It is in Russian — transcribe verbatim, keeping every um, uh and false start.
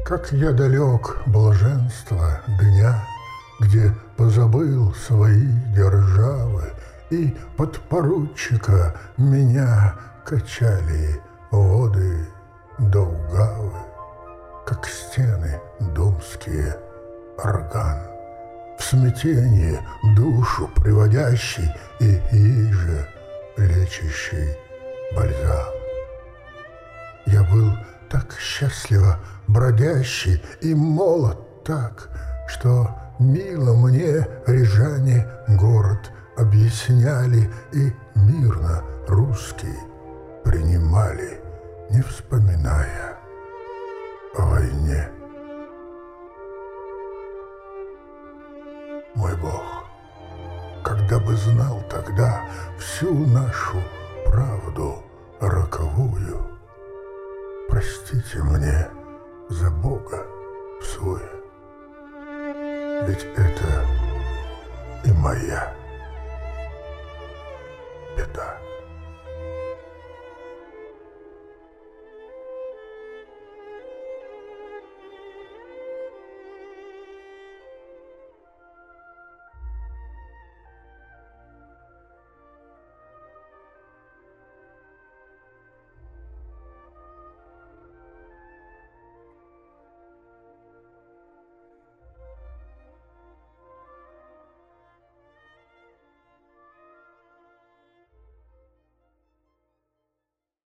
Как я далек блаженства дня, где позабыл свои державы, и подпоручика меня качали воды Даугавы, как стены думские орган, в смятение душу приводящий и ей же лечащий бальзам. Я был так счастливо бродящий и молод так, что мило мне рижане город объясняли и мирно русский принимали, не вспоминая о войне. Мой Бог, когда бы знал тогда всю нашу правду роковую, простите мне за Бога свой, ведь это и моя